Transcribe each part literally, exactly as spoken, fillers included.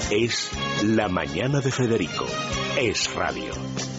Es La Mañana de Federico. Es radio.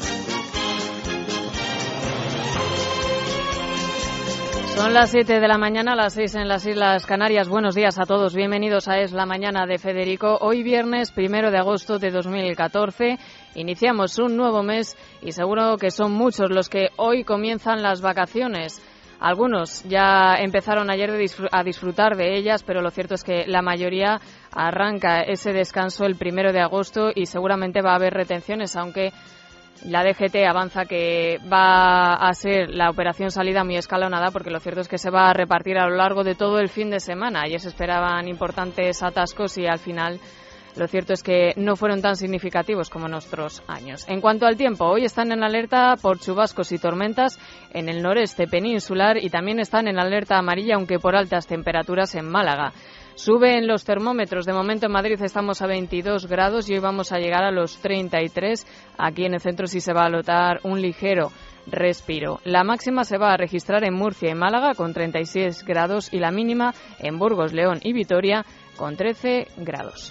Son las siete de la mañana, las seis en las Islas Canarias. Buenos días a todos, bienvenidos a Es la Mañana de Federico. Hoy viernes, primero de agosto de dos mil catorce, iniciamos un nuevo mes y seguro que son muchos los que hoy comienzan las vacaciones. Algunos ya empezaron ayer a disfrutar de ellas, pero lo cierto es que la mayoría arranca ese descanso el primero de agosto y seguramente va a haber retenciones, aunque la D G T avanza que va a ser la operación salida muy escalonada, porque lo cierto es que se va a repartir a lo largo de todo el fin de semana. Ayer se esperaban importantes atascos y al final lo cierto es que no fueron tan significativos como en otros años. En cuanto al tiempo, hoy están en alerta por chubascos y tormentas en el noreste peninsular y también están en alerta amarilla, aunque por altas temperaturas en Málaga. Suben los termómetros. De momento en Madrid estamos a veintidós grados y hoy vamos a llegar a los treinta y tres. Aquí en el centro sí se va a notar un ligero respiro. La máxima se va a registrar en Murcia y Málaga con treinta y seis grados y la mínima en Burgos, León y Vitoria con trece grados.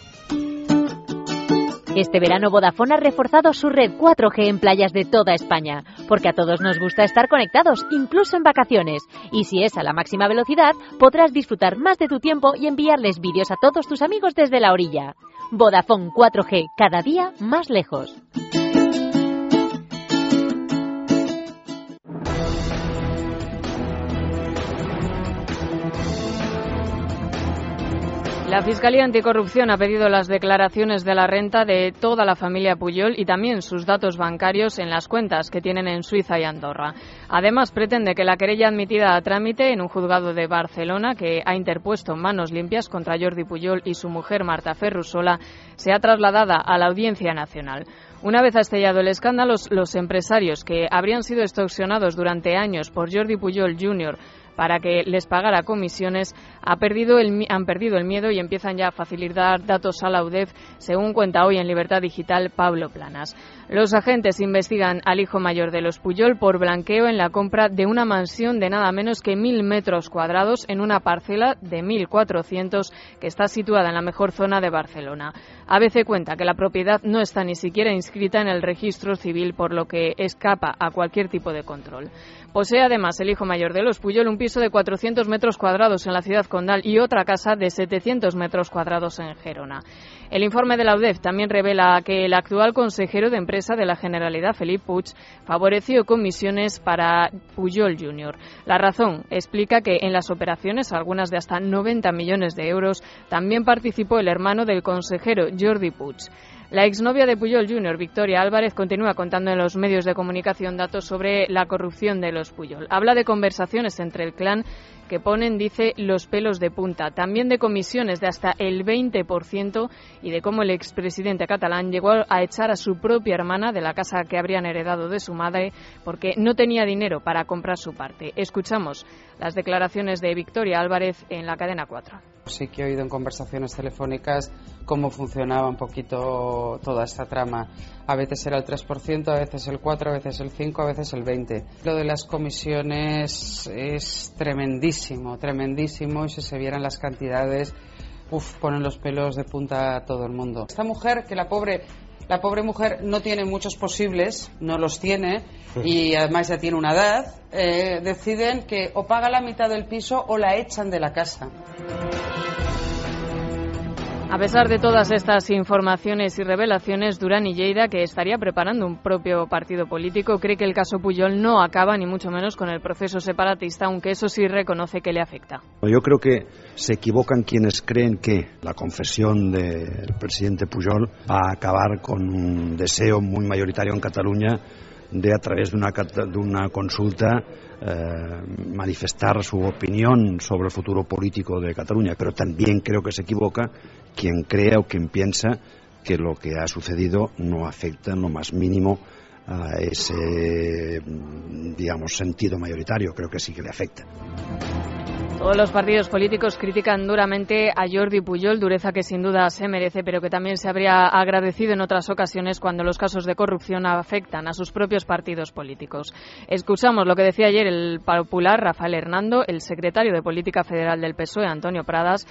Este verano Vodafone ha reforzado su red cuatro G en playas de toda España, porque a todos nos gusta estar conectados, incluso en vacaciones. Y si es a la máxima velocidad, podrás disfrutar más de tu tiempo y enviarles vídeos a todos tus amigos desde la orilla. Vodafone cuatro G, cada día más lejos. La Fiscalía Anticorrupción ha pedido las declaraciones de la renta de toda la familia Pujol y también sus datos bancarios en las cuentas que tienen en Suiza y Andorra. Además, pretende que la querella admitida a trámite en un juzgado de Barcelona, que ha interpuesto manos limpias contra Jordi Pujol y su mujer Marta Ferrusola, sea trasladada a la Audiencia Nacional. Una vez ha estallado el escándalo, los empresarios que habrían sido extorsionados durante años por Jordi Pujol junior para que les pagara comisiones, ha perdido el, han perdido el miedo y empiezan ya a facilitar datos a la U D E F, según cuenta hoy en Libertad Digital Pablo Planas. Los agentes investigan al hijo mayor de los Pujol por blanqueo en la compra de una mansión de nada menos que mil metros cuadrados en una parcela de mil cuatrocientos que está situada en la mejor zona de Barcelona. A B C cuenta que la propiedad no está ni siquiera inscrita en el registro civil, por lo que escapa a cualquier tipo de control. Posee además el hijo mayor de los Pujol un piso de cuatrocientos metros cuadrados en la ciudad condal y otra casa de setecientos metros cuadrados en Gerona. El informe de la U D E F también revela que el actual consejero de empresa de la Generalidad, Felip Puig, favoreció comisiones para Pujol junior La razón explica que en las operaciones, algunas de hasta noventa millones de euros, también participó el hermano del consejero, Jordi Puig. La exnovia de Pujol junior, Victoria Álvarez, continúa contando en los medios de comunicación datos sobre la corrupción de los Pujol. Habla de conversaciones entre el clan que ponen, dice, los pelos de punta. También de comisiones de hasta el veinte por ciento y de cómo el expresidente catalán llegó a echar a su propia hermana de la casa que habrían heredado de su madre porque no tenía dinero para comprar su parte. Escuchamos las declaraciones de Victoria Álvarez en la cadena cuatro. Sí que he oído en conversaciones telefónicas cómo funcionaba un poquito toda esta trama. A veces era el tres por ciento, a veces el cuatro por ciento, a veces el cinco por ciento, a veces el veinte por ciento. Lo de las comisiones es tremendísimo, tremendísimo, y si se vieran las cantidades, uf, ponen los pelos de punta a todo el mundo. Esta mujer, que la pobre... La pobre mujer no tiene muchos posibles, no los tiene, y además ya tiene una edad, eh, deciden que o paga la mitad del piso o la echan de la casa. A pesar de todas estas informaciones y revelaciones, Durán y Lleida, que estaría preparando un propio partido político, cree que el caso Pujol no acaba ni mucho menos con el proceso separatista, aunque eso sí reconoce que le afecta. Yo creo que se equivocan quienes creen que la confesión del presidente Pujol va a acabar con un deseo muy mayoritario en Cataluña de, a través de una, de una consulta, eh, manifestar su opinión sobre el futuro político de Cataluña. Pero también creo que se equivoca quien crea o quien piensa que lo que ha sucedido no afecta en lo más mínimo a ese, digamos, sentido mayoritario. Creo que sí que le afecta. Todos los partidos políticos critican duramente a Jordi Pujol, dureza que sin duda se merece, pero que también se habría agradecido en otras ocasiones cuando los casos de corrupción afectan a sus propios partidos políticos. Escuchamos lo que decía ayer el popular Rafael Hernando, el secretario de Política Federal del P S O E, Antonio Pradas,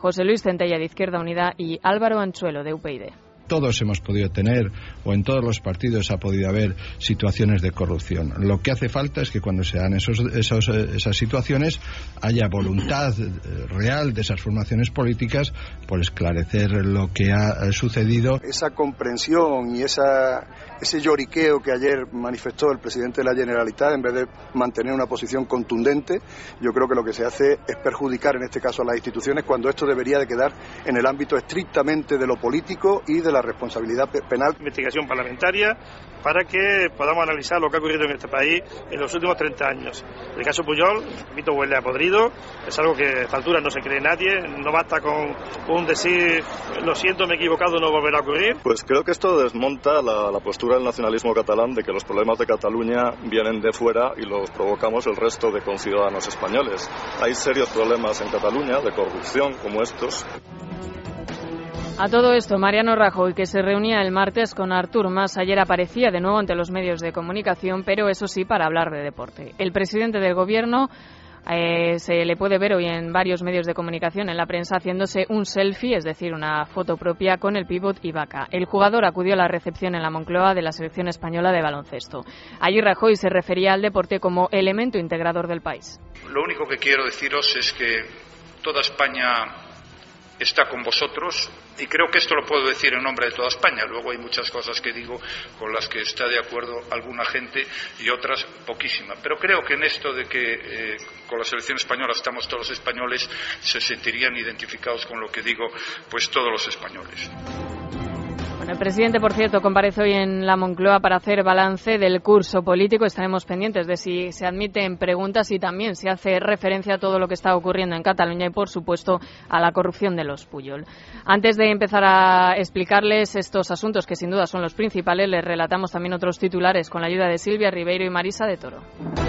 José Luis Centella de Izquierda Unida y Álvaro Anchuelo de U P y D. Todos hemos podido tener, o en todos los partidos ha podido haber situaciones de corrupción. Lo que hace falta es que cuando se dan esos, esos, esas situaciones haya voluntad real de esas formaciones políticas por esclarecer lo que ha sucedido. Esa comprensión y esa, ese lloriqueo que ayer manifestó el presidente de la Generalitat, en vez de mantener una posición contundente, yo creo que lo que se hace es perjudicar en este caso a las instituciones, cuando esto debería de quedar en el ámbito estrictamente de lo político y de la responsabilidad penal. Investigación parlamentaria para que podamos analizar lo que ha ocurrido en este país en los últimos treinta años. El caso Pujol, repito, huele a podrido, es algo que a esta altura no se cree nadie, no basta con un decir lo siento, me he equivocado, no volverá a ocurrir. Pues creo que esto desmonta la, la postura del nacionalismo catalán de que los problemas de Cataluña vienen de fuera y los provocamos el resto de conciudadanos españoles. Hay serios problemas en Cataluña de corrupción como estos. A todo esto, Mariano Rajoy, que se reunía el martes con Artur Mas, ayer aparecía de nuevo ante los medios de comunicación, pero eso sí, para hablar de deporte. El presidente del Gobierno eh, se le puede ver hoy en varios medios de comunicación en la prensa haciéndose un selfie, es decir, una foto propia con el pívot Ibaka. El jugador acudió a la recepción en la Moncloa de la selección española de baloncesto. Allí Rajoy se refería al deporte como elemento integrador del país. Lo único que quiero deciros es que toda España está con vosotros, y creo que esto lo puedo decir en nombre de toda España. Luego hay muchas cosas que digo con las que está de acuerdo alguna gente y otras poquísima, pero creo que en esto de que eh, con la selección española estamos todos los españoles, se sentirían identificados con lo que digo pues todos los españoles. Bueno, el presidente, por cierto, comparece hoy en la Moncloa para hacer balance del curso político. Estaremos pendientes de si se admiten preguntas y también si hace referencia a todo lo que está ocurriendo en Cataluña y, por supuesto, a la corrupción de los Pujol. Antes de empezar a explicarles estos asuntos, que sin duda son los principales, les relatamos también otros titulares con la ayuda de Silvia Ribeiro y Marisa de Toro.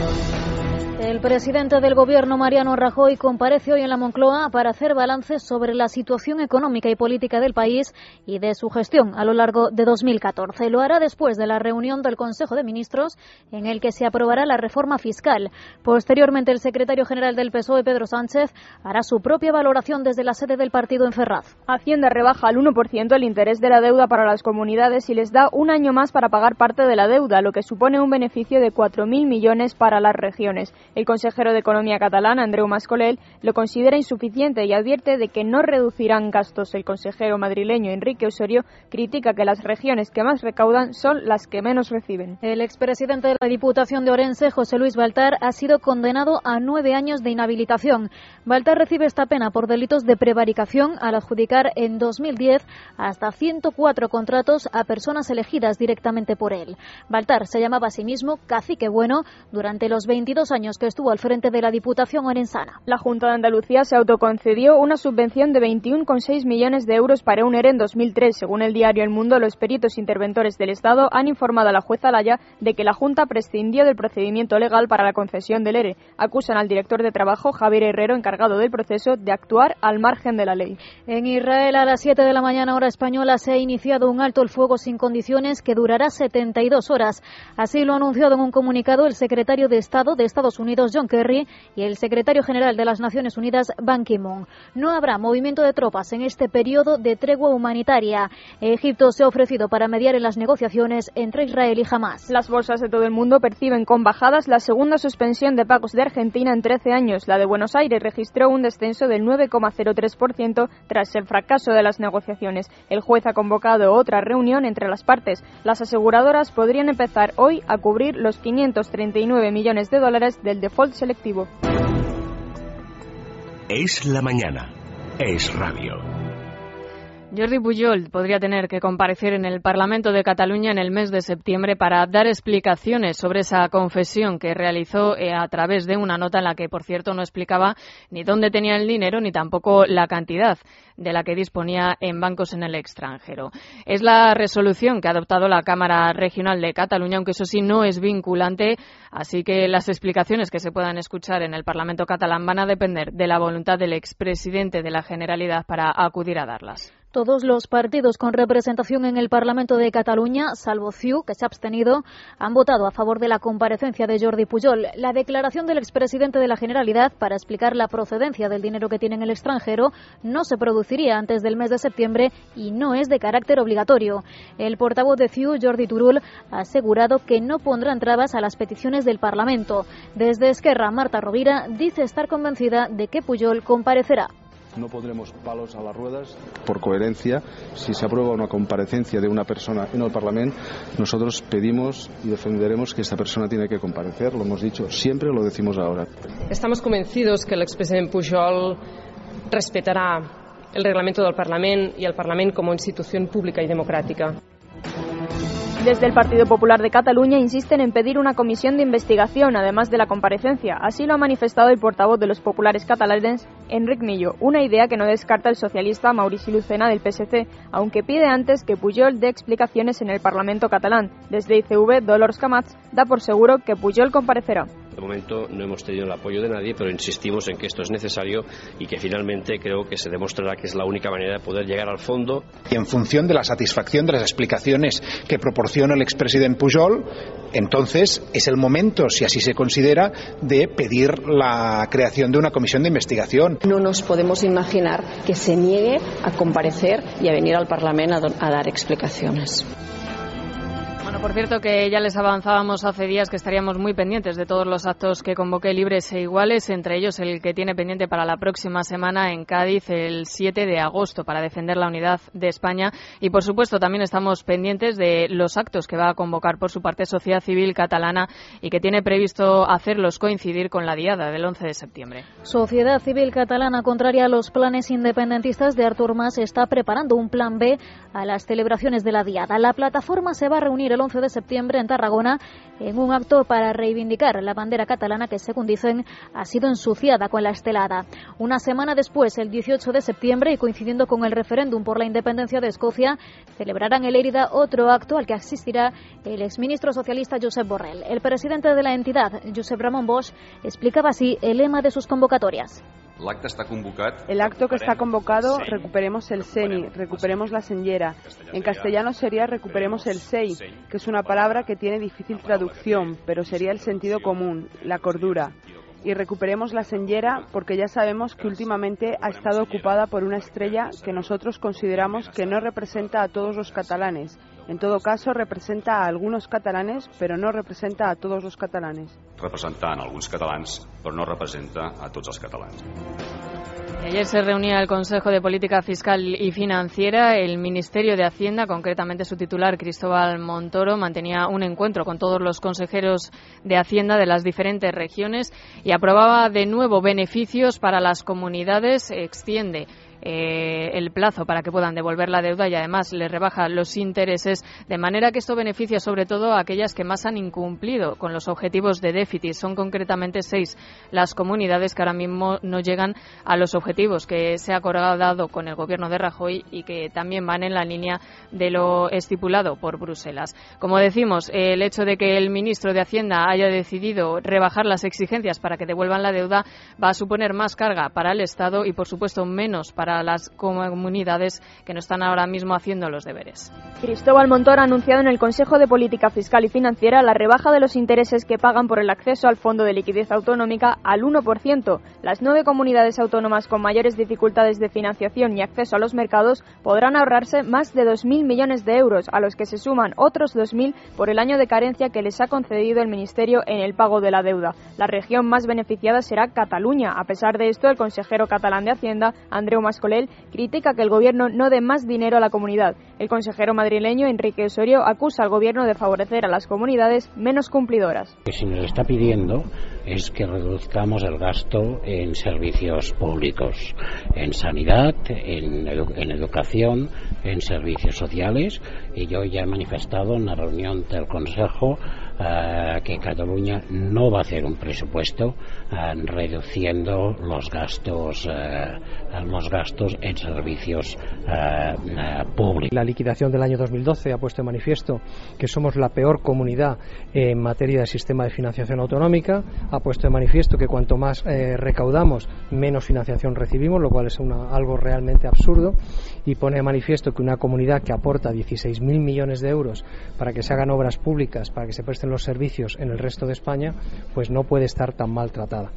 El presidente del Gobierno, Mariano Rajoy, comparece hoy en la Moncloa para hacer balance sobre la situación económica y política del país y de su gestión a lo largo de dos mil catorce. Lo hará después de la reunión del Consejo de Ministros en el que se aprobará la reforma fiscal. Posteriormente, el secretario general del P S O E, Pedro Sánchez, hará su propia valoración desde la sede del partido en Ferraz. Hacienda rebaja al uno por ciento el interés de la deuda para las comunidades y les da un año más para pagar parte de la deuda, lo que supone un beneficio de cuatro mil millones para las regiones. El consejero de Economía catalán, Andreu Mas-Colell, lo considera insuficiente y advierte de que no reducirán gastos. El consejero madrileño, Enrique Osorio, critica que las regiones que más recaudan son las que menos reciben. El expresidente de la Diputación de Orense, José Luis Baltar, ha sido condenado a nueve años de inhabilitación. Baltar recibe esta pena por delitos de prevaricación al adjudicar en dos mil diez hasta ciento cuatro contratos a personas elegidas directamente por él. Baltar se llamaba a sí mismo Cacique Bueno durante los veintidós años que estuvo al frente de la Diputación orensana. La Junta de Andalucía se autoconcedió una subvención de veintiuno coma seis millones de euros para un ERE en dos mil tres. Según el diario El Mundo, los peritos interventores del Estado han informado a la jueza Laya de que la Junta prescindió del procedimiento legal para la concesión del ERE. Acusan al director de Trabajo, Javier Herrero, encargado del proceso, de actuar al margen de la ley. En Israel, a las siete de la mañana hora española, se ha iniciado un alto el fuego sin condiciones que durará setenta y dos horas. Así lo ha anunciado en un comunicado el secretario de Estado de Estados Unidos, John Kerry, y el secretario general de las Naciones Unidas, Ban Ki-moon. No habrá movimiento de tropas en este periodo de tregua humanitaria. Egipto se ha ofrecido para mediar en las negociaciones entre Israel y Hamás. Las bolsas de todo el mundo perciben con bajadas la segunda suspensión de pagos de Argentina en trece años. La de Buenos Aires registró un descenso del nueve coma cero tres por ciento tras el fracaso de las negociaciones. El juez ha convocado otra reunión entre las partes. Las aseguradoras podrían empezar hoy a cubrir los quinientos treinta y nueve millones de dólares del default selectivo. Es la mañana. Es radio. Jordi Pujol podría tener que comparecer en el Parlamento de Cataluña en el mes de septiembre para dar explicaciones sobre esa confesión que realizó a través de una nota en la que, por cierto, no explicaba ni dónde tenía el dinero ni tampoco la cantidad de la que disponía en bancos en el extranjero. Es la resolución que ha adoptado la Cámara Regional de Cataluña, aunque eso sí no es vinculante, así que las explicaciones que se puedan escuchar en el Parlamento catalán van a depender de la voluntad del expresidente de la Generalidad para acudir a darlas. Todos los partidos con representación en el Parlamento de Cataluña, salvo C I U, que se ha abstenido, han votado a favor de la comparecencia de Jordi Pujol. La declaración del expresidente de la Generalitat para explicar la procedencia del dinero que tiene en el extranjero no se produciría antes del mes de septiembre y no es de carácter obligatorio. El portavoz de C I U, Jordi Turull, ha asegurado que no pondrán trabas a las peticiones del Parlamento. Desde Esquerra, Marta Rovira dice estar convencida de que Pujol comparecerá. No pondremos palos a las ruedas. Por coherencia, si se aprueba una comparecencia de una persona en el Parlamento, nosotros pedimos y defenderemos que esta persona tiene que comparecer. Lo hemos dicho siempre, lo decimos ahora. Estamos convencidos que el expresidente Pujol respetará el reglamento del Parlamento y el Parlamento como institución pública y democrática. Desde el Partido Popular de Cataluña insisten en pedir una comisión de investigación, además de la comparecencia. Así lo ha manifestado el portavoz de los populares catalanes, Enric Millo, una idea que no descarta el socialista Maurici Lucena del P S C, aunque pide antes que Pujol dé explicaciones en el Parlamento catalán. Desde I C V, Dolors Camats da por seguro que Pujol comparecerá. De momento no hemos tenido el apoyo de nadie, pero insistimos en que esto es necesario y que finalmente creo que se demostrará que es la única manera de poder llegar al fondo. Y en función de la satisfacción de las explicaciones que proporciona el expresidente Pujol, entonces es el momento, si así se considera, de pedir la creación de una comisión de investigación. No nos podemos imaginar que se niegue a comparecer y a venir al Parlamento a, a dar explicaciones. Bueno, por cierto, que ya les avanzábamos hace días que estaríamos muy pendientes de todos los actos que convoque Libres e Iguales, entre ellos el que tiene pendiente para la próxima semana en Cádiz, el siete de agosto, para defender la unidad de España. Y, por supuesto, también estamos pendientes de los actos que va a convocar por su parte Sociedad Civil Catalana y que tiene previsto hacerlos coincidir con la diada del once de septiembre. Sociedad Civil Catalana, contraria a los planes independentistas de Artur Mas, está preparando un plan B a las celebraciones de la diada. La plataforma se va a reunir el once de septiembre en Tarragona en un acto para reivindicar la bandera catalana que, según dicen, ha sido ensuciada con la estelada. Una semana después, el dieciocho de septiembre, y coincidiendo con el referéndum por la independencia de Escocia, celebrarán en Lérida otro acto al que asistirá el exministro socialista Josep Borrell. El presidente de la entidad, Josep Ramon Bosch, explicaba así el lema de sus convocatorias. El acto que está convocado, recuperemos el seni, recuperemos la senyera. En castellano sería recuperemos el sei, que es una palabra que tiene difícil traducción, pero sería el sentido común, la cordura. Y recuperemos la senyera porque ya sabemos que últimamente ha estado ocupada por una estrella que nosotros consideramos que no representa a todos los catalanes. En todo caso, representa a algunos catalanes, pero no representa a todos los catalanes. Representa a algunos catalanes, pero no representa a todos los catalanes. Ayer se reunía el Consejo de Política Fiscal y Financiera. El Ministerio de Hacienda, concretamente su titular Cristóbal Montoro, mantenía un encuentro con todos los consejeros de Hacienda de las diferentes regiones y aprobaba de nuevo beneficios para las comunidades. Extiende Eh, el plazo para que puedan devolver la deuda y además les rebaja los intereses, de manera que esto beneficia sobre todo a aquellas que más han incumplido con los objetivos de déficit. Son concretamente seis las comunidades que ahora mismo no llegan a los objetivos que se ha acordado con el gobierno de Rajoy y que también van en la línea de lo estipulado por Bruselas. Como decimos, el hecho de que el ministro de Hacienda haya decidido rebajar las exigencias para que devuelvan la deuda va a suponer más carga para el Estado y, por supuesto, menos para las comunidades que no están ahora mismo haciendo los deberes. Cristóbal Montoro ha anunciado en el Consejo de Política Fiscal y Financiera la rebaja de los intereses que pagan por el acceso al Fondo de Liquidez Autonómica al uno por ciento. Las nueve comunidades autónomas con mayores dificultades de financiación y acceso a los mercados podrán ahorrarse más de dos mil millones de euros, a los que se suman otros dos mil por el año de carencia que les ha concedido el Ministerio en el pago de la deuda. La región más beneficiada será Cataluña. A pesar de esto, el consejero catalán de Hacienda, Andreu Mascolell, critica que el gobierno no dé más dinero a la comunidad. El consejero madrileño, Enrique Osorio, acusa al gobierno de favorecer a las comunidades menos cumplidoras. Lo que se nos está pidiendo es que reduzcamos el gasto en servicios públicos, en sanidad, en, edu- en educación, en servicios sociales, y yo ya he manifestado en la reunión del Consejo uh, que Cataluña no va a hacer un presupuesto uh, reduciendo los gastos, uh, los gastos en servicios uh, uh, públicos. La liquidación del año dos mil doce ha puesto de manifiesto que somos la peor comunidad en materia de sistema de financiación autonómica, ha puesto de manifiesto que cuanto más eh, recaudamos, menos financiación recibimos, lo cual es una, algo realmente absurdo, y pone de manifiesto que una comunidad que aporta dieciséis mil millones de euros para que se hagan obras públicas, para que se presten los servicios en el resto de España, pues no puede estar tan maltratada.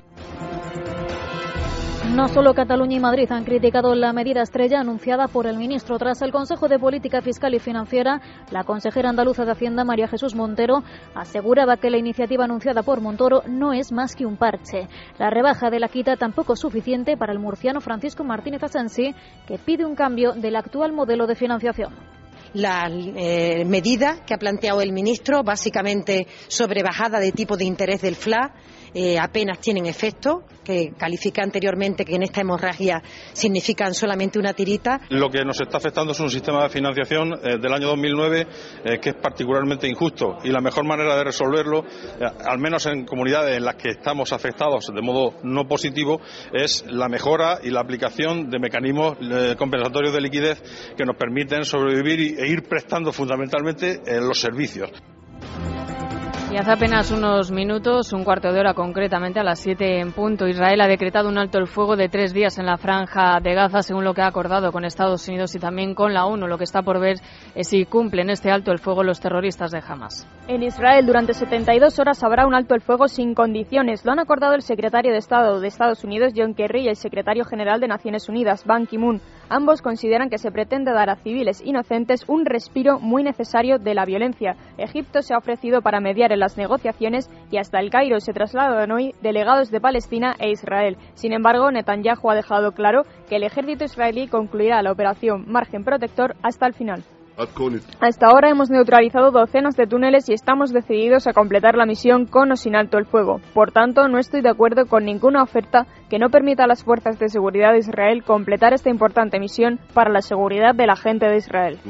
No solo Cataluña y Madrid han criticado la medida estrella anunciada por el ministro. Tras el Consejo de Política Fiscal y Financiera, la consejera andaluza de Hacienda, María Jesús Montero, aseguraba que la iniciativa anunciada por Montoro no es más que un parche. La rebaja de la quita tampoco es suficiente para el murciano Francisco Martínez Asensi, que pide un cambio del actual modelo de financiación. La eh, medida que ha planteado el ministro, básicamente sobre bajada de tipo de interés del F L A, eh, apenas tienen efecto, que califica anteriormente que en esta hemorragia significan solamente una tirita. Lo que nos está afectando es un sistema de financiación eh, del año dos mil nueve eh, que es particularmente injusto, y la mejor manera de resolverlo, eh, al menos en comunidades en las que estamos afectados de modo no positivo, es la mejora y la aplicación de mecanismos eh, compensatorios de liquidez que nos permiten sobrevivir y, e ir prestando fundamentalmente eh, los servicios. Y hace apenas unos minutos, un cuarto de hora concretamente, a las siete en punto, Israel ha decretado un alto el fuego de tres días en la franja de Gaza, según lo que ha acordado con Estados Unidos y también con la ONU. Lo que está por ver es si cumplen este alto el fuego los terroristas de Hamas. En Israel, durante setenta y dos horas habrá un alto el fuego sin condiciones. Lo han acordado el secretario de Estado de Estados Unidos, John Kerry, y el secretario general de Naciones Unidas, Ban Ki-moon. Ambos consideran que se pretende dar a civiles inocentes un respiro muy necesario de la violencia. Egipto se ha ofrecido para mediar en las negociaciones y hasta el Cairo se trasladan hoy delegados de Palestina e Israel. Sin embargo, Netanyahu ha dejado claro que el ejército israelí concluirá la operación Margen Protector hasta el final. Hasta ahora hemos neutralizado docenas de túneles y estamos decididos a completar la misión con o sin alto el fuego. Por tanto, no estoy de acuerdo con ninguna oferta que no permita a las fuerzas de seguridad de Israel completar esta importante misión para la seguridad de la gente de Israel.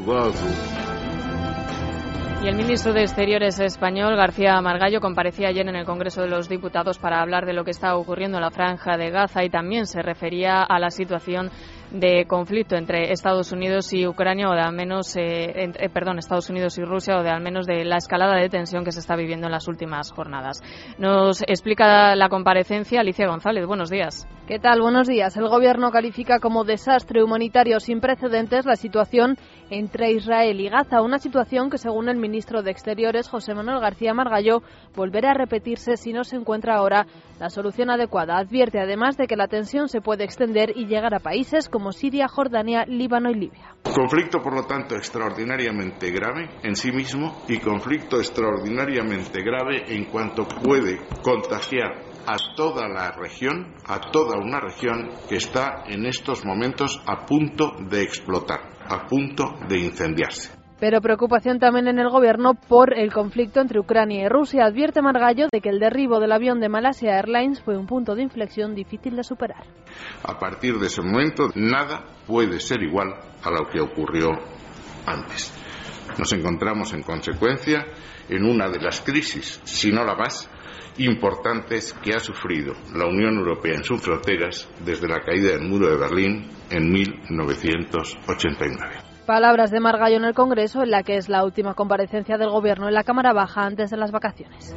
Y el ministro de Exteriores español, García Margallo, comparecía ayer en el Congreso de los Diputados para hablar de lo que está ocurriendo en la Franja de Gaza y también se refería a la situación de conflicto entre Estados Unidos y Ucrania, o de al menos, eh, entre, perdón, Estados Unidos y Rusia, o de al menos de la escalada de tensión que se está viviendo en las últimas jornadas. Nos explica la comparecencia Alicia González. Buenos días. ¿Qué tal? Buenos días. El Gobierno califica como desastre humanitario sin precedentes la situación entre Israel y Gaza, una situación que, según el ministro de Exteriores, José Manuel García Margallo, volverá a repetirse si no se encuentra ahora la solución adecuada. Advierte además de que la tensión se puede extender y llegar a países como Siria, Jordania, Líbano y Libia. Conflicto, por lo tanto, extraordinariamente grave en sí mismo y conflicto extraordinariamente grave en cuanto puede contagiar a toda la región, a toda una región que está en estos momentos a punto de explotar, a punto de incendiarse. Pero preocupación también en el Gobierno por el conflicto entre Ucrania y Rusia. Advierte Margallo de que el derribo del avión de Malaysia Airlines fue un punto de inflexión difícil de superar. A partir de ese momento, nada puede ser igual a lo que ocurrió antes. Nos encontramos, en consecuencia, en una de las crisis, si no la más, importantes que ha sufrido la Unión Europea en sus fronteras desde la caída del muro de Berlín en mil novecientos ochenta y nueve. Palabras de Margallo en el Congreso, en la que es la última comparecencia del Gobierno en la Cámara Baja antes de las vacaciones.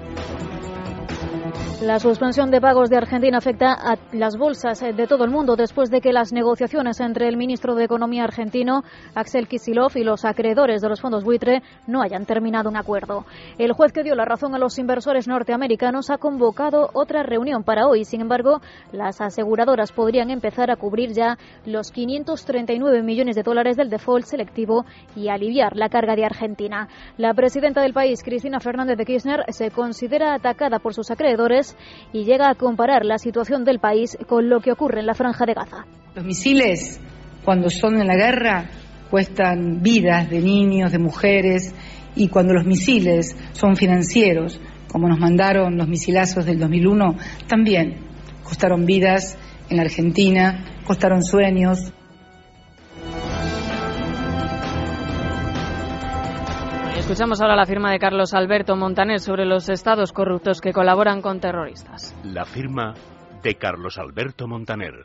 La suspensión de pagos de Argentina afecta a las bolsas de todo el mundo después de que las negociaciones entre el ministro de Economía argentino, Axel Kicillof, y los acreedores de los fondos buitre no hayan terminado un acuerdo. El juez que dio la razón a los inversores norteamericanos ha convocado otra reunión para hoy. Sin embargo, las aseguradoras podrían empezar a cubrir ya los quinientos treinta y nueve millones de dólares del default selectivo y aliviar la carga de Argentina. La presidenta del país, Cristina Fernández de Kirchner, se considera atacada por sus acreedores y llega a comparar la situación del país con lo que ocurre en la Franja de Gaza. Los misiles, cuando son en la guerra, cuestan vidas de niños, de mujeres, y cuando los misiles son financieros, como nos mandaron los misilazos del dos mil uno, también costaron vidas en la Argentina, costaron sueños. Escuchamos ahora la firma de Carlos Alberto Montaner sobre los estados corruptos que colaboran con terroristas. La firma de Carlos Alberto Montaner.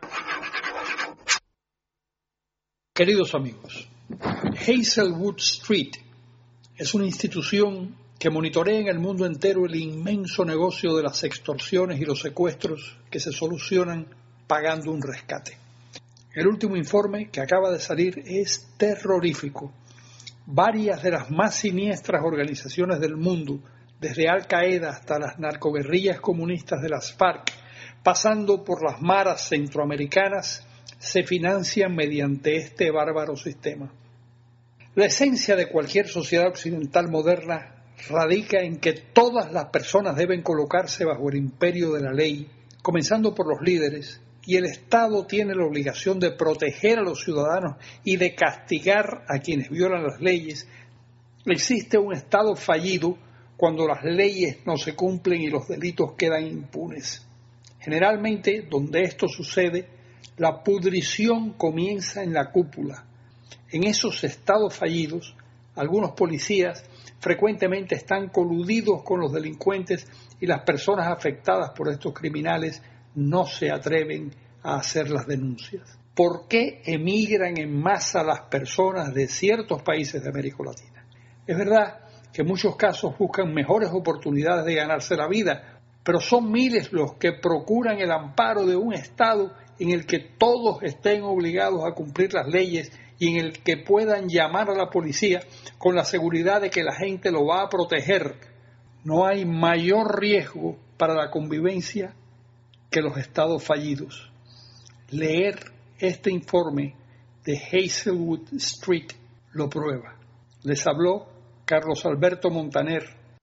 Queridos amigos, Hazelwood Street es una institución que monitorea en el mundo entero el inmenso negocio de las extorsiones y los secuestros que se solucionan pagando un rescate. El último informe que acaba de salir es terrorífico. Varias de las más siniestras organizaciones del mundo, desde Al Qaeda hasta las narcoguerrillas comunistas de las FARC, pasando por las maras centroamericanas, se financian mediante este bárbaro sistema. La esencia de cualquier sociedad occidental moderna radica en que todas las personas deben colocarse bajo el imperio de la ley, comenzando por los líderes, y el Estado tiene la obligación de proteger a los ciudadanos y de castigar a quienes violan las leyes. Existe un Estado fallido cuando las leyes no se cumplen y los delitos quedan impunes. Generalmente, donde esto sucede, la pudrición comienza en la cúpula. En esos estados fallidos, algunos policías frecuentemente están coludidos con los delincuentes y las personas afectadas por estos criminales no se atreven a hacer las denuncias. ¿Por qué emigran en masa las personas de ciertos países de América Latina? Es verdad que en muchos casos buscan mejores oportunidades de ganarse la vida, pero son miles los que procuran el amparo de un Estado en el que todos estén obligados a cumplir las leyes y en el que puedan llamar a la policía con la seguridad de que la gente lo va a proteger. No hay mayor riesgo para la convivencia que los estados fallidos. Leer este informe de Hazelwood Street lo prueba. Les habló Carlos Alberto Montaner.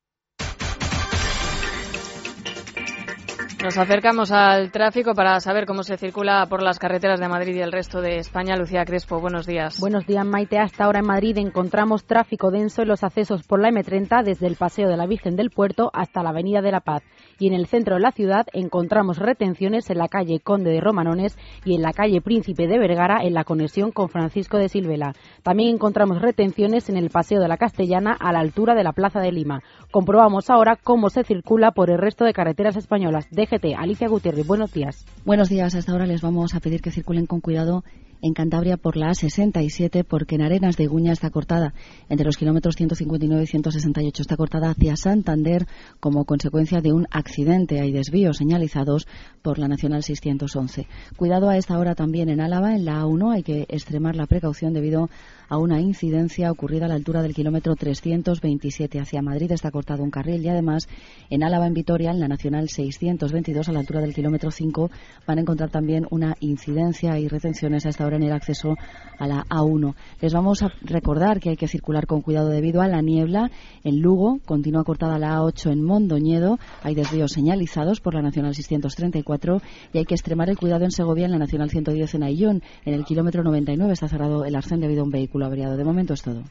Nos acercamos al tráfico para saber cómo se circula por las carreteras de Madrid y el resto de España. Lucía Crespo, buenos días. Buenos días, Maite. Hasta ahora en Madrid encontramos tráfico denso en los accesos por la eme treinta desde el Paseo de la Virgen del Puerto hasta la Avenida de la Paz. Y en el centro de la ciudad encontramos retenciones en la calle Conde de Romanones y en la calle Príncipe de Vergara en la conexión con Francisco de Silvela. También encontramos retenciones en el Paseo de la Castellana a la altura de la Plaza de Lima. Comprobamos ahora cómo se circula por el resto de carreteras españolas. D G T, Alicia Gutiérrez, buenos días. Buenos días. Hasta ahora les vamos a pedir que circulen con cuidado en Cantabria por la A sesenta y siete, porque en Arenas de Iguña está cortada entre los kilómetros ciento cincuenta y nueve y ciento sesenta y ocho. Está cortada hacia Santander como consecuencia de un accidente. Hay desvíos señalizados por la Nacional seiscientos once. Cuidado a esta hora también en Álava, en la A uno. Hay que extremar la precaución debido a una incidencia ocurrida a la altura del kilómetro trescientos veintisiete. Hacia Madrid está cortado un carril y además en Álava, en Vitoria, en la Nacional seiscientos veintidós, a la altura del kilómetro cinco, van a encontrar también una incidencia y retenciones a esta hora en el acceso a la A uno. Les vamos a recordar que hay que circular con cuidado debido a la niebla. En Lugo continúa cortada la A ocho en Mondoñedo. Hay desvíos señalizados por la Nacional seiscientos treinta y cuatro y hay que extremar el cuidado en Segovia, en la Nacional ciento diez en Ayllón. En el kilómetro noventa y nueve está cerrado el arcén debido a un vehículo averiado. De momento es todo.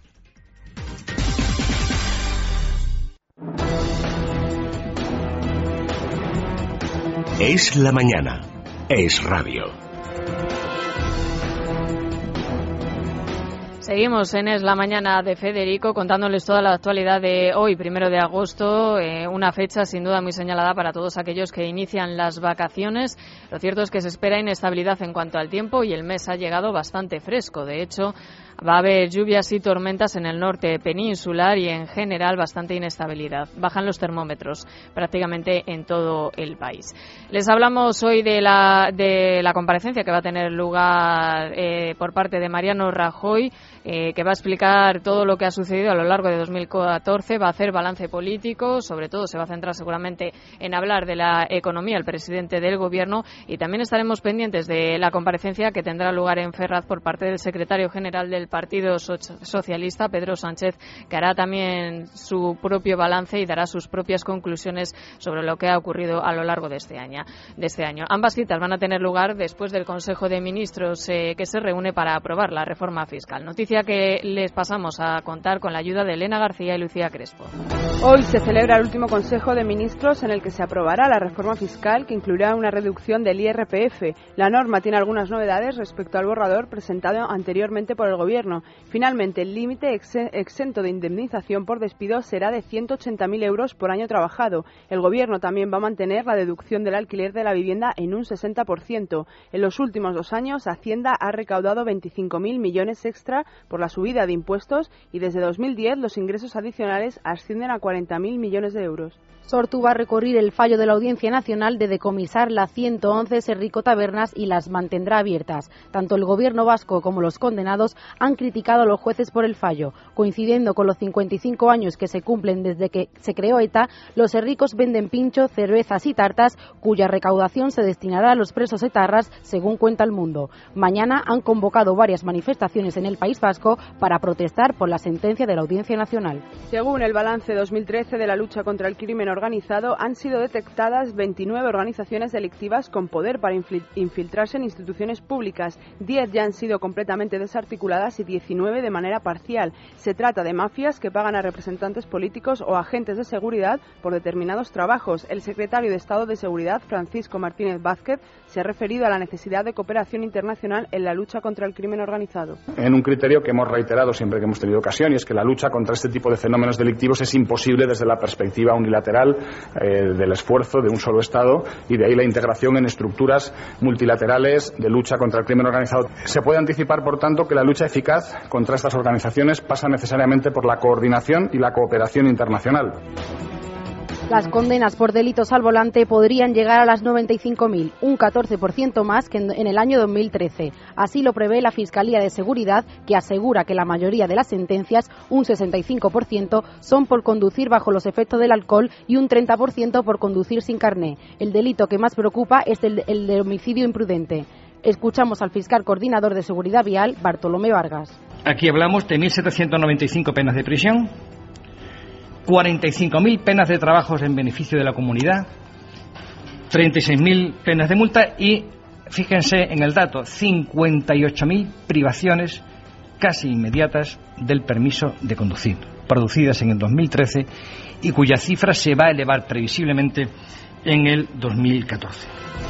Es la mañana. Es radio. Seguimos en Es la Mañana de Federico contándoles toda la actualidad de hoy, primero de agosto, eh, una fecha sin duda muy señalada para todos aquellos que inician las vacaciones. Lo cierto es que se espera inestabilidad en cuanto al tiempo y el mes ha llegado bastante fresco. De hecho, va a haber lluvias y tormentas en el norte peninsular y en general bastante inestabilidad. Bajan los termómetros prácticamente en todo el país. Les hablamos hoy de la, de la comparecencia que va a tener lugar eh, por parte de Mariano Rajoy, eh, que va a explicar todo lo que ha sucedido a lo largo de dos mil catorce, va a hacer balance político, sobre todo se va a centrar seguramente en hablar de la economía, el presidente del Gobierno, y también estaremos pendientes de la comparecencia que tendrá lugar en Ferraz por parte del secretario general del Partido Socialista, Pedro Sánchez, que hará también su propio balance y dará sus propias conclusiones sobre lo que ha ocurrido a lo largo de este año. De este año. Ambas citas van a tener lugar después del Consejo de Ministros eh, que se reúne para aprobar la reforma fiscal. Noticias noticia que les pasamos a contar con la ayuda de Elena García y Lucía Crespo. Hoy se celebra el último Consejo de Ministros en el que se aprobará la reforma fiscal que incluirá una reducción del I R P F. La norma tiene algunas novedades respecto al borrador presentado anteriormente por el Gobierno. Finalmente, el límite exento de indemnización por despido será de ciento ochenta mil euros por año trabajado. El Gobierno también va a mantener la deducción del alquiler de la vivienda en un sesenta por ciento. En los últimos dos años, Hacienda ha recaudado veinticinco mil millones extra por la subida de impuestos y desde dos mil diez los ingresos adicionales ascienden a cuarenta mil millones de euros. Sortu va a recurrir el fallo de la Audiencia Nacional de decomisar las ciento once Serrico tabernas y las mantendrá abiertas. Tanto el Gobierno vasco como los condenados han criticado a los jueces por el fallo. Coincidiendo con los cincuenta y cinco años que se cumplen desde que se creó ETA, los Serricos venden pincho, cervezas y tartas, cuya recaudación se destinará a los presos etarras, según cuenta El Mundo. Mañana han convocado varias manifestaciones en el País Vasco para protestar por la sentencia de la Audiencia Nacional. Según el balance dos mil trece de la lucha contra el crimen organizado, han sido detectadas veintinueve organizaciones delictivas con poder para infiltrarse en instituciones públicas. diez ya han sido completamente desarticuladas y diecinueve de manera parcial. Se trata de mafias que pagan a representantes políticos o agentes de seguridad por determinados trabajos. El secretario de Estado de Seguridad, Francisco Martínez Vázquez, se ha referido a la necesidad de cooperación internacional en la lucha contra el crimen organizado. En un criterio que hemos reiterado siempre que hemos tenido ocasión, y es que la lucha contra este tipo de fenómenos delictivos es imposible desde la perspectiva unilateral eh, del esfuerzo de un solo Estado, y de ahí la integración en estructuras multilaterales de lucha contra el crimen organizado. Se puede anticipar, por tanto, que la lucha eficaz contra estas organizaciones pasa necesariamente por la coordinación y la cooperación internacional. Las condenas por delitos al volante podrían llegar a las noventa y cinco mil, un catorce por ciento más que en el año dos mil trece. Así lo prevé la Fiscalía de Seguridad, que asegura que la mayoría de las sentencias, un sesenta y cinco por ciento, son por conducir bajo los efectos del alcohol y un treinta por ciento por conducir sin carné. El delito que más preocupa es el, el de homicidio imprudente. Escuchamos al fiscal coordinador de Seguridad Vial, Bartolomé Vargas. Aquí hablamos de mil setecientos noventa y cinco penas de prisión, cuarenta y cinco mil penas de trabajos en beneficio de la comunidad, treinta y seis mil penas de multa y, fíjense en el dato, cincuenta y ocho mil privaciones casi inmediatas del permiso de conducir, producidas en el dos mil trece y cuya cifra se va a elevar previsiblemente en el dos mil catorce.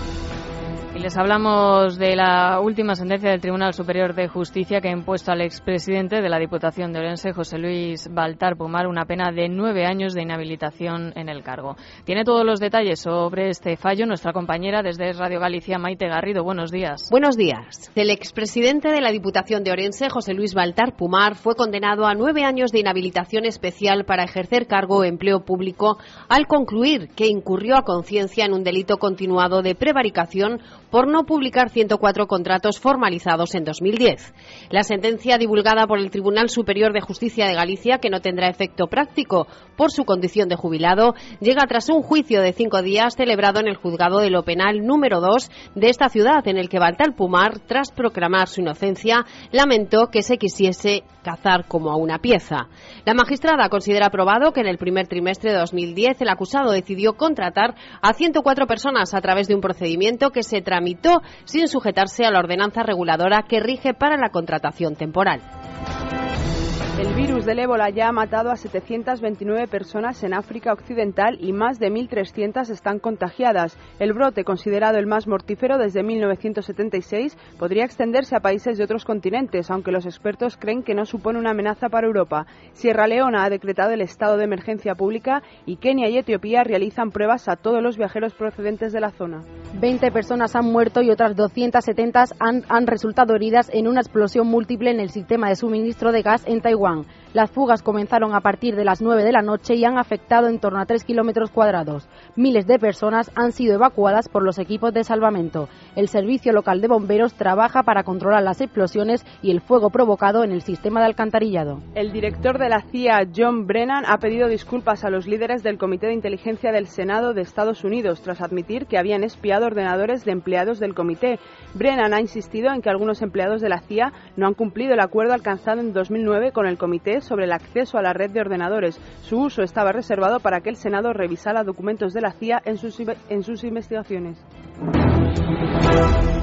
Y les hablamos de la última sentencia del Tribunal Superior de Justicia que ha impuesto al expresidente de la Diputación de Orense, José Luis Baltar Pumar, una pena de nueve años de inhabilitación en el cargo. Tiene todos los detalles sobre este fallo nuestra compañera desde Radio Galicia, Maite Garrido. Buenos días. Buenos días. El expresidente de la Diputación de Orense, José Luis Baltar Pumar, fue condenado a nueve años de inhabilitación especial para ejercer cargo o empleo público al concluir que incurrió a conciencia en un delito continuado de prevaricación por no publicar ciento cuatro contratos formalizados en dos mil diez. La sentencia divulgada por el Tribunal Superior de Justicia de Galicia, que no tendrá efecto práctico por su condición de jubilado, llega tras un juicio de cinco días celebrado en el Juzgado de lo Penal número dos de esta ciudad, en el que Baltar Pumar, tras proclamar su inocencia, lamentó que se quisiese cazar como a una pieza. La magistrada considera probado que en el primer trimestre de dos mil diez el acusado decidió contratar a ciento cuatro personas a través de un procedimiento que se tramitó sin sujetarse a la ordenanza reguladora que rige para la contratación temporal. El virus del ébola ya ha matado a setecientas veintinueve personas en África Occidental y más de mil trescientas están contagiadas. El brote, considerado el más mortífero desde mil novecientos setenta y seis, podría extenderse a países de otros continentes, aunque los expertos creen que no supone una amenaza para Europa. Sierra Leona ha decretado el estado de emergencia pública y Kenia y Etiopía realizan pruebas a todos los viajeros procedentes de la zona. veinte personas han muerto y otras doscientas setenta han, han resultado heridas en una explosión múltiple en el sistema de suministro de gas en Taiwán. Las fugas comenzaron a partir de las nueve de la noche y han afectado en torno a tres kilómetros cuadrados. Miles de personas han sido evacuadas por los equipos de salvamento. El servicio local de bomberos trabaja para controlar las explosiones y el fuego provocado en el sistema de alcantarillado. El director de la C I A, John Brennan, ha pedido disculpas a los líderes del Comité de Inteligencia del Senado de Estados Unidos tras admitir que habían espiado ordenadores de empleados del comité. Brennan ha insistido en que algunos empleados de la C I A no han cumplido el acuerdo alcanzado en dos mil nueve con el comité sobre el acceso a la red de ordenadores. Su uso estaba reservado para que el Senado revisara documentos de la C I A en sus, en sus investigaciones.